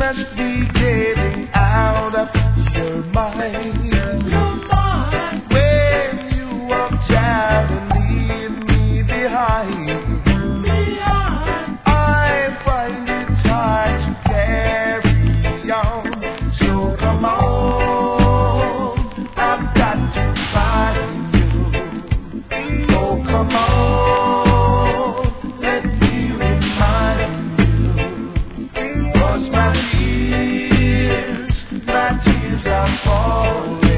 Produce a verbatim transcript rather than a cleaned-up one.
must be getting out of your mind. Your mind. When you walked out and leave me behind. Behind. I find it hard to carry on. So come on, I've got to find you. Oh, come on, let me remind you. 'Cause my tears, my tears are falling.